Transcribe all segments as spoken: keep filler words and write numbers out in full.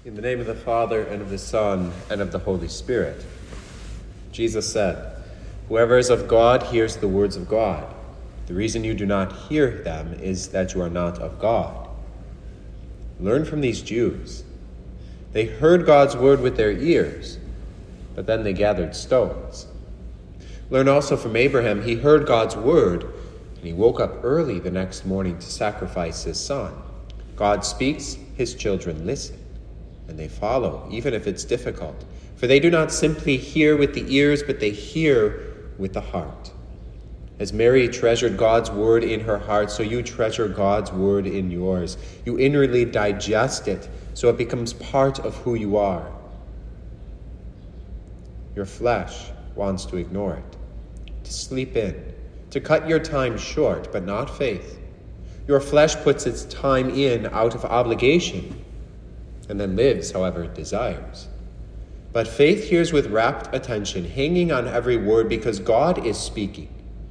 In the name of the Father, and of the Son, and of the Holy Spirit. Jesus said, "Whoever is of God hears the words of God. The reason you do not hear them is that you are not of God." Learn from these Jews. They heard God's word with their ears, but then they gathered stones. Learn also from Abraham. He heard God's word, and he woke up early the next morning to sacrifice his son. God speaks, his children listen, and they follow, even if it's difficult. For they do not simply hear with the ears, but they hear with the heart. As Mary treasured God's word in her heart, so you treasure God's word in yours. You inwardly digest it, so it becomes part of who you are. Your flesh wants to ignore it, to sleep in, to cut your time short, but not faith. Your flesh puts its time in out of obligation, and then lives however it desires. But faith hears with rapt attention, hanging on every word because God is speaking.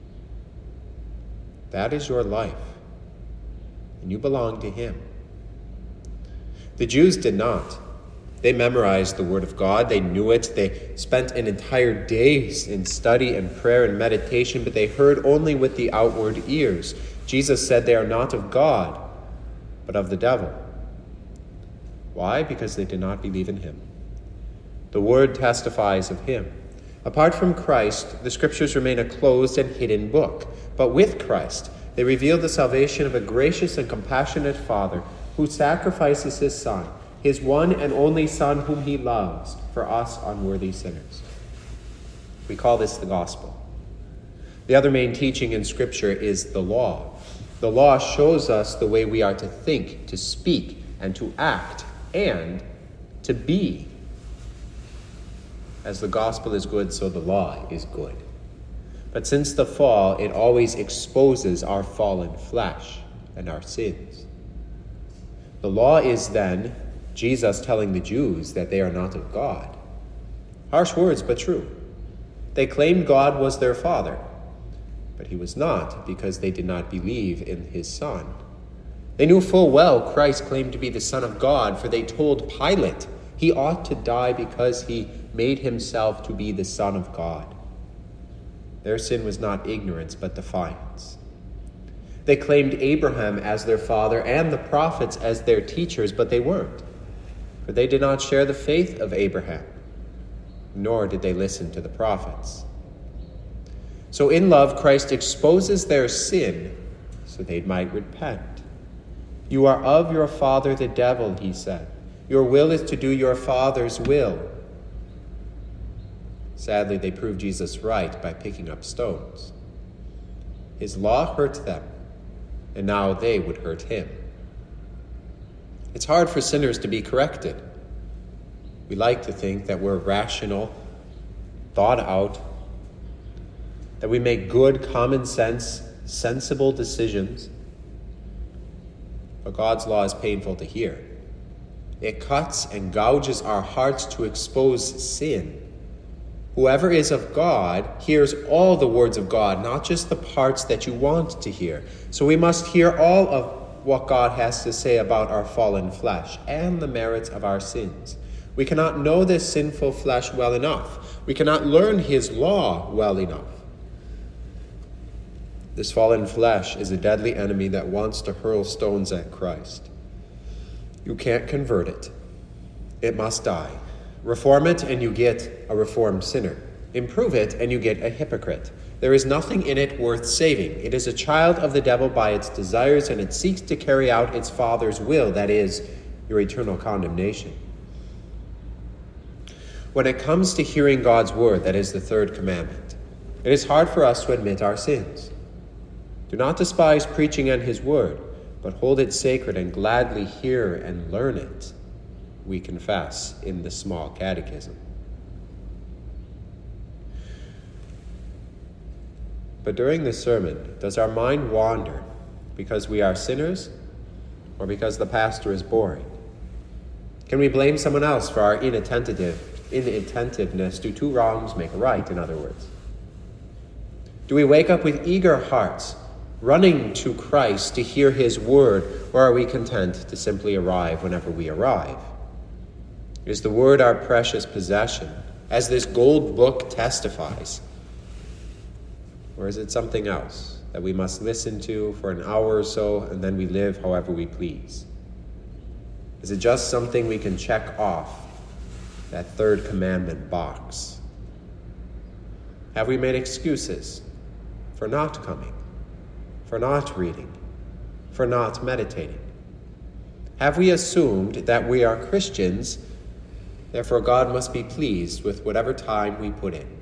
That is your life, and you belong to him. The Jews did not. They memorized the word of God. They knew it. They spent an entire day in study and prayer and meditation, but they heard only with the outward ears. Jesus said they are not of God, but of the devil. Why? Because they did not believe in him. The word testifies of him. Apart from Christ, the scriptures remain a closed and hidden book. But with Christ, they reveal the salvation of a gracious and compassionate Father who sacrifices his Son, his one and only Son whom he loves, for us unworthy sinners. We call this the gospel. The other main teaching in Scripture is the law. The law shows us the way we are to think, to speak, and to act, and to be. As the gospel is good, so the law is good. But since the fall, it always exposes our fallen flesh and our sins. The law is then Jesus telling the Jews that they are not of God. Harsh words, but true. They claimed God was their father, but he was not, because they did not believe in his Son. They knew full well Christ claimed to be the Son of God, for they told Pilate he ought to die because he made himself to be the Son of God. Their sin was not ignorance, but defiance. They claimed Abraham as their father and the prophets as their teachers, but they weren't, for they did not share the faith of Abraham, nor did they listen to the prophets. So in love, Christ exposes their sin so they might repent. "You are of your father the devil," he said. "Your will is to do your father's will." Sadly, they proved Jesus right by picking up stones. His law hurt them, and now they would hurt him. It's hard for sinners to be corrected. We like to think that we're rational, thought out, that we make good, common sense, sensible decisions. But God's law is painful to hear. It cuts and gouges our hearts to expose sin. Whoever is of God hears all the words of God, not just the parts that you want to hear. So we must hear all of what God has to say about our fallen flesh and the merits of our sins. We cannot know this sinful flesh well enough. We cannot learn his law well enough. This fallen flesh is a deadly enemy that wants to hurl stones at Christ. You can't convert it. It must die. Reform it, and you get a reformed sinner. Improve it, and you get a hypocrite. There is nothing in it worth saving. It is a child of the devil by its desires, and it seeks to carry out its father's will, that is, your eternal condemnation. When it comes to hearing God's word, that is the third commandment, it is hard for us to admit our sins. Do not despise preaching and his word, but hold it sacred and gladly hear and learn it, we confess in the small catechism. But during this sermon, does our mind wander because we are sinners or because the pastor is boring? Can we blame someone else for our inattentive, inattentiveness? Do two wrongs make a right, in other words? Do we wake up with eager hearts, running to Christ to hear his word, or are we content to simply arrive whenever we arrive? Is the word our precious possession, as this gold book testifies? Or is it something else that we must listen to for an hour or so and then we live however we please? Is it just something we can check off that third commandment box? Have we made excuses for not coming, for not reading, for not meditating? Have we assumed that we are Christians, therefore God must be pleased with whatever time we put in?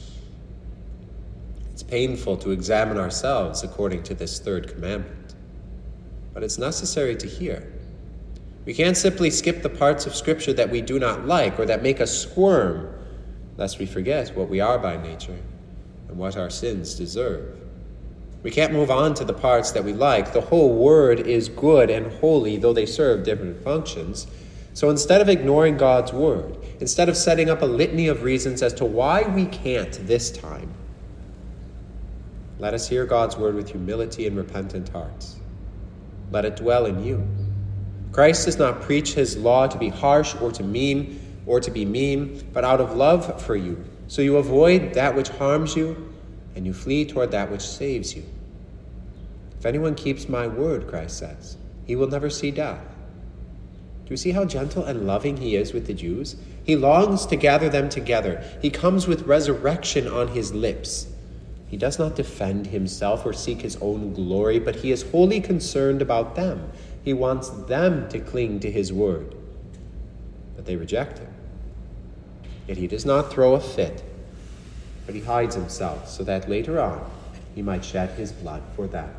It's painful to examine ourselves according to this third commandment, but it's necessary to hear. We can't simply skip the parts of Scripture that we do not like or that make us squirm, lest we forget what we are by nature and what our sins deserve. We can't move on to the parts that we like. The whole Word is good and holy, though they serve different functions. So instead of ignoring God's Word, instead of setting up a litany of reasons as to why we can't this time, let us hear God's Word with humility and repentant hearts. Let it dwell in you. Christ does not preach his law to be harsh or to mean or to be mean, but out of love for you. So you avoid that which harms you, and you flee toward that which saves you. If anyone keeps my word, Christ says, he will never see death. Do you see how gentle and loving he is with the Jews? He longs to gather them together. He comes with resurrection on his lips. He does not defend himself or seek his own glory, but he is wholly concerned about them. He wants them to cling to his word, but they reject him. Yet he does not throw a fit, but he hides himself so that later on he might shed his blood for them.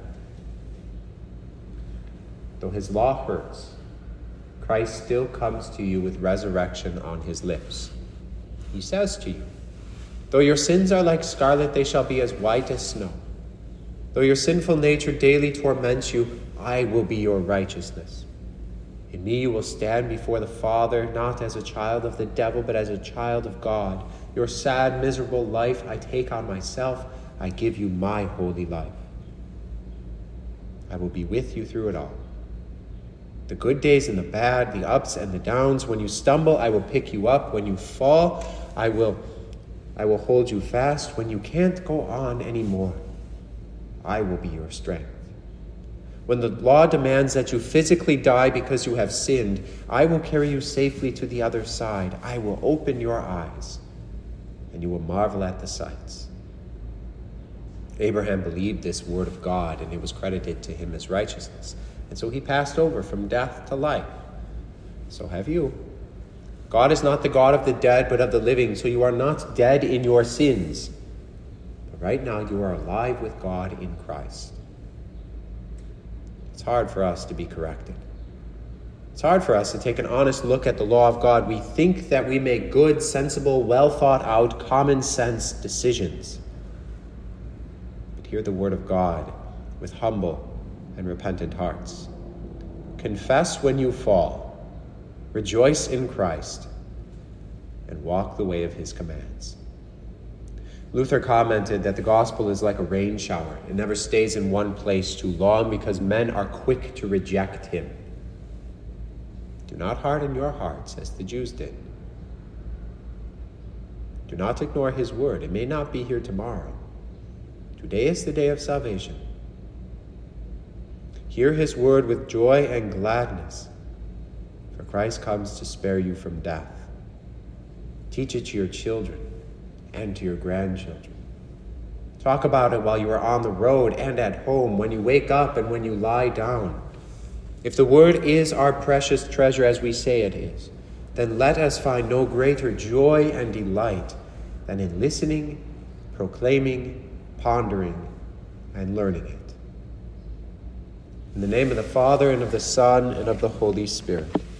Though his law hurts, Christ still comes to you with resurrection on his lips. He says to you, though your sins are like scarlet, they shall be as white as snow. Though your sinful nature daily torments you, I will be your righteousness. In me you will stand before the Father, not as a child of the devil, but as a child of God. Your sad, miserable life I take on myself. I give you my holy life. I will be with you through it all. The good days and the bad, the ups and the downs. When you stumble, I will pick you up. When you fall, I will, I will hold you fast. When you can't go on anymore, I will be your strength. When the law demands that you physically die because you have sinned, I will carry you safely to the other side. I will open your eyes, and you will marvel at the sights. Abraham believed this word of God, and it was credited to him as righteousness. And so he passed over from death to life. So have you. God is not the God of the dead, but of the living, so you are not dead in your sins. But right now you are alive with God in Christ. It's hard for us to be corrected. It's hard for us to take an honest look at the law of God. We think that we make good, sensible, well thought out, common sense decisions. But hear the word of God with humble and repentant hearts. Confess when you fall, rejoice in Christ, and walk the way of his commands. Luther commented that the gospel is like a rain shower. It never stays in one place too long because men are quick to reject him. Do not harden your hearts as the Jews did. Do not ignore his word. It may not be here tomorrow. Today is the day of salvation. Hear his word with joy and gladness, for Christ comes to spare you from death. Teach it to your children and to your grandchildren. Talk about it while you are on the road and at home, when you wake up and when you lie down. If the word is our precious treasure as we say it is, then let us find no greater joy and delight than in listening, proclaiming, pondering, and learning it. In the name of the Father, and of the Son, and of the Holy Spirit.